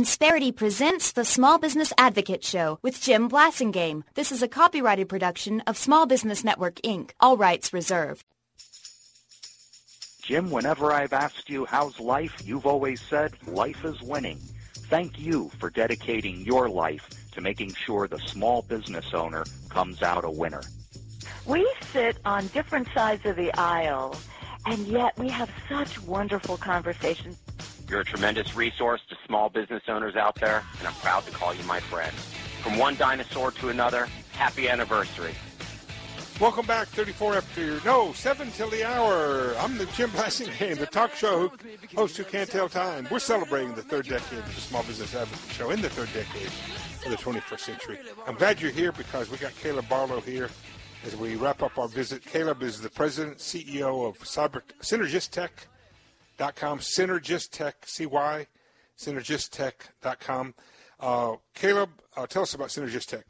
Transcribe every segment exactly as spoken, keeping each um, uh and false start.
Insperity presents the Small Business Advocate Show with Jim Blasingame. This is a copyrighted production of Small Business Network, Incorporated. All rights reserved. Jim, whenever I've asked you how's life, you've always said life is winning. Thank you for dedicating your life to making sure the small business owner comes out a winner. We sit on different sides of the aisle, and yet we have such wonderful conversations. You're a tremendous resource to small business owners out there, and I'm proud to call you my friend. From one dinosaur to another, happy anniversary. Welcome back, thirty-four after, no, seven till the hour. I'm the Jim Blasingame, the talk show host who can't tell time. We're celebrating the third decade of the Small Business Advocate Show, in the third decade of the twenty-first century. I'm glad you're here because we got Caleb Barlow here as we wrap up our visit. Caleb is the president, C E O of Cyber Synergistech dot com, Synergistech, C Y, Synergistech dot com. Uh, Caleb, uh, tell us about Synergistech.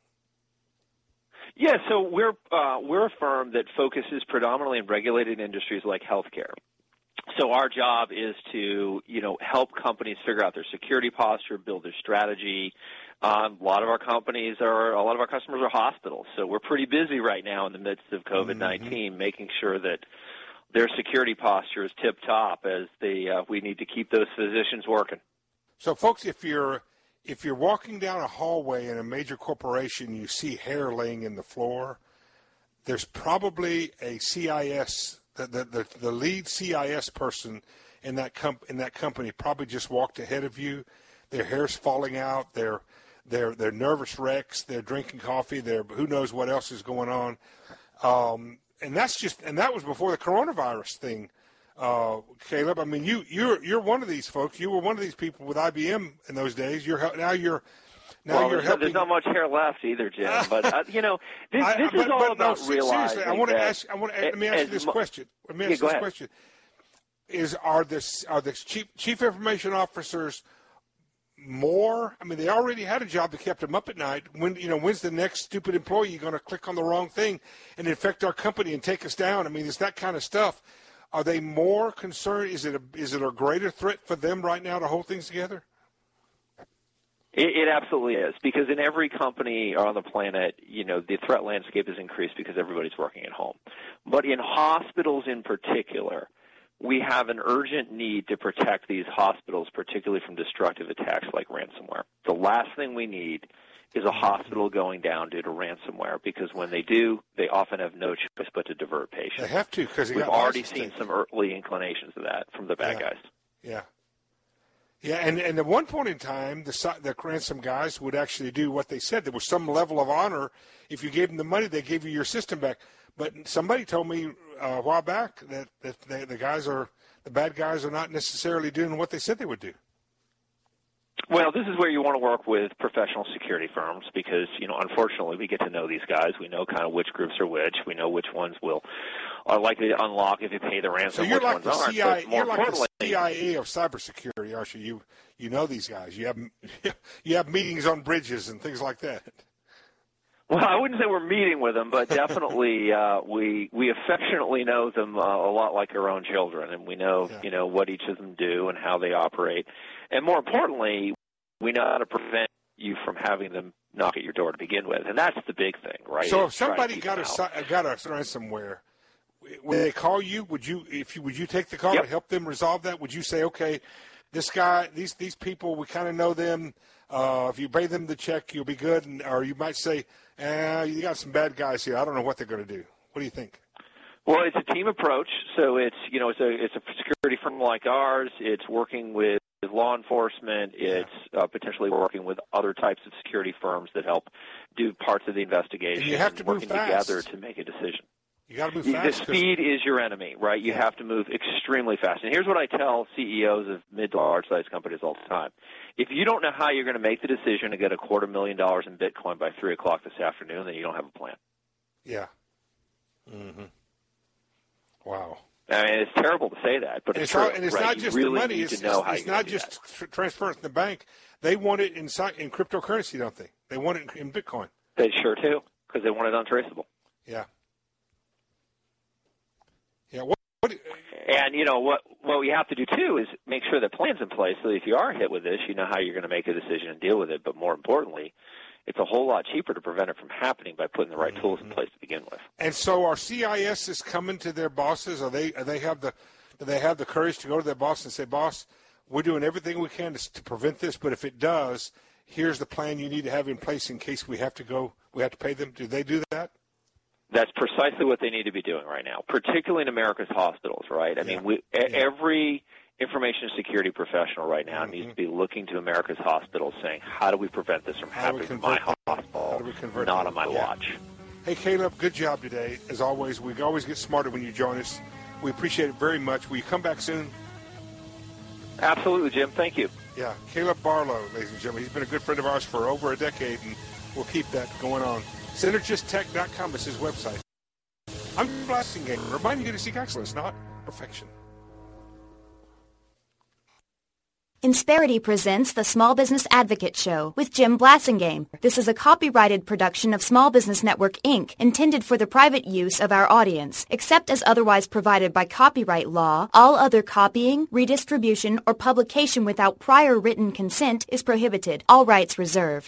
Yeah, so we're uh, we're a firm that focuses predominantly in regulated industries like healthcare. So our job is to, you know, help companies figure out their security posture, build their strategy. Um, a lot of our companies are, a lot of our customers are hospitals. So we're pretty busy right now in the midst of COVID nineteen, mm-hmm. making sure that their security posture is tip top as they uh, we need to keep those physicians working. So, folks, if you're if you're walking down a hallway in a major corporation, you see hair laying in the floor, there's probably a C I S, the the, the, the lead C I S person in that comp, in that company probably just walked ahead of you. Their hair's falling out. They're they're they're nervous wrecks. They're drinking coffee. They're who knows what else is going on. Um, And that's just, and that was before the coronavirus thing, uh, Caleb. I mean, you you're you're one of these folks. You were one of these people with I B M in those days. You're now you're now well, you're there's, helping. There's not much hair left either, Jim. But uh, you know, this, I, this but, is all but about no, realizing. Seriously, I want to that ask. I want to let me ask you this mo- question. Let me yeah, ask go this ahead. question: Is are this are the chief chief information officers more? I mean, they already had a job that kept them up at night. When you know, when's the next stupid employee going to click on the wrong thing and infect our company and take us down? I mean, it's that kind of stuff. Are they more concerned? Is it a, is it a greater threat for them right now to hold things together? It, it absolutely is, because in every company on the planet, you know, the threat landscape has increased because everybody's working at home. But in hospitals in particular, we have an urgent need to protect these hospitals, particularly from destructive attacks like ransomware. The last thing we need is a hospital going down due to ransomware, because when they do, they often have no choice but to divert patients. They have to, because we've already seen some early inclinations of that from the bad yeah. guys. Yeah. Yeah, and, and at one point in time, the, the ransom guys would actually do what they said. There was some level of honor. If you gave them the money, they gave you your system back. But somebody told me uh, a while back that, that they, the guys are, the bad guys are not necessarily doing what they said they would do. Well, this is where you want to work with professional security firms because, you know, unfortunately we get to know these guys. We know kind of which groups are which. We know which ones will are likely to unlock if you pay the ransom. So you're which like ones the aren't. C I A, but more you're like importantly, the C I A of cybersecurity, aren't you? You you know these guys. You have you have meetings on bridges and things like that. Well, I wouldn't say we're meeting with them, but definitely uh, we we affectionately know them uh, a lot like our own children, and we know yeah. you know what each of them do and how they operate, and more importantly, we know how to prevent you from having them knock at your door to begin with, and that's the big thing, right? So if somebody got a got a ransomware, when they call you, would you if you would you take the call yep. to help them resolve that? Would you say, okay, this guy, these these people, we kind of know them. Uh, if you pay them the check, you'll be good. And, or you might say, eh, you got some bad guys here. I don't know what they're going to do. What do you think? Well, it's a team approach. So it's, you know, it's a, it's a security firm like ours. It's working with law enforcement. It's uh, potentially working with other types of security firms that help do parts of the investigation. And you have to and move working fast. together to make a decision. You got to move The fast. speed is your enemy, right? You have to move extremely fast. And here's what I tell C E Os of mid to large-sized companies all the time. If you don't know how you're going to make the decision to get a quarter million dollars in Bitcoin by three o'clock this afternoon, then you don't have a plan. Yeah. Mm-hmm. Wow. I mean, it's terrible to say that, but and it's, it's, true, and it's right? not you just really the money. Need It's, to know it's, how it's you're not do just that. tr- transferring in the bank. They want it in, in cryptocurrency, don't they? They want it in Bitcoin. They sure do, because they want it untraceable. Yeah. Yeah. What, what, And, you know, what what we have to do, too, is make sure the plan's in place so that if you are hit with this, you know how you're going to make a decision and deal with it. But more importantly, it's a whole lot cheaper to prevent it from happening by putting the right mm-hmm. tools in place to begin with. And so are C I Ss coming to their bosses? Are they, are they have the, do they have the courage to go to their boss and say, boss, we're doing everything we can to, to prevent this, but if it does, here's the plan you need to have in place in case we have to go, we have to pay them? Do they do that? That's precisely what they need to be doing right now, particularly in America's hospitals, right? I yeah. mean, we, yeah. every information security professional right now mm-hmm. needs to be looking to America's hospitals saying, how do we prevent this from how happening in my hospital, not on my yeah. watch? Hey, Caleb, good job today. As always, we always get smarter when you join us. We appreciate it very much. Will you come back soon? Absolutely, Jim. Thank you. Yeah, Caleb Barlow, ladies and gentlemen. He's been a good friend of ours for over a decade, and we'll keep that going on. Synergist Tech dot com is his website. I'm Blasingame, reminding you to seek excellence, not perfection. Insperity presents the Small Business Advocate Show with Jim Blasingame. This is a copyrighted production of Small Business Network, Incorporated, intended for the private use of our audience. Except as otherwise provided by copyright law, all other copying, redistribution, or publication without prior written consent is prohibited. All rights reserved.